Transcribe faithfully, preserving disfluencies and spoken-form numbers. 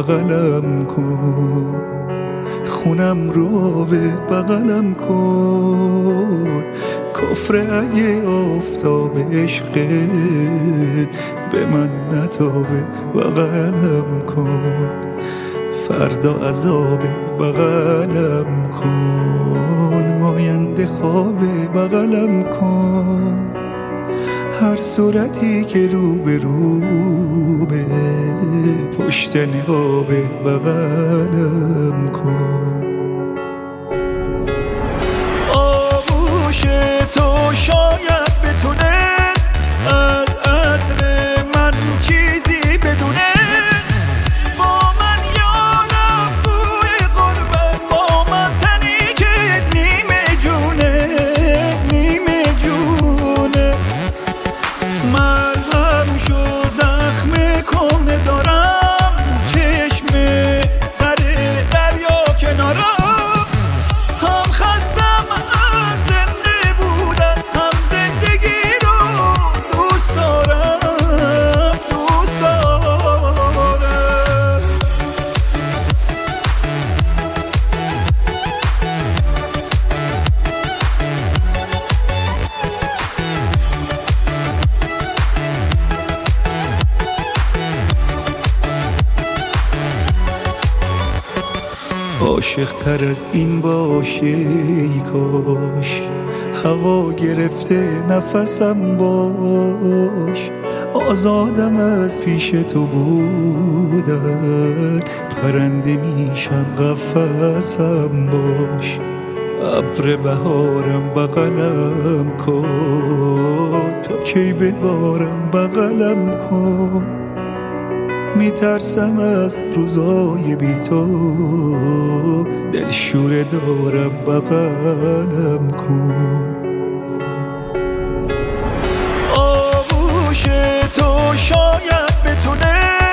بغلم کن، خونم رو به بغلم کن. کفر اگه آفتاب عشقت به من نتابه بغلم کن، فردا عذاب بغلم کن، آینده خواب بغلم کن. هر صورتی که رو به رو به پشت نقاب بغلم کن. آغوش تو شاید بتونه از عطر من چیزی بدونه، با من یارم بوی قربت، با من تنی که نیمه جونه نیمه جونه. مرهم شو زخم کنه دارم، چشم تره دریا کنارم. هم خستم از زنده بودن، هم زندگی رو دوست دارم دوست دارم. عاشق تر از این باشه ای کاش، هوا گرفته نفسم باش. آزادم از پیش تو بودن، پرنده میشم قفسم باش. ابر بهارم بغلم کن، تا کی ببارم بغلم کن. میترسم از روزای بی تو، دلشوره دارم بغلم کن. آغوش تو شاید بتونه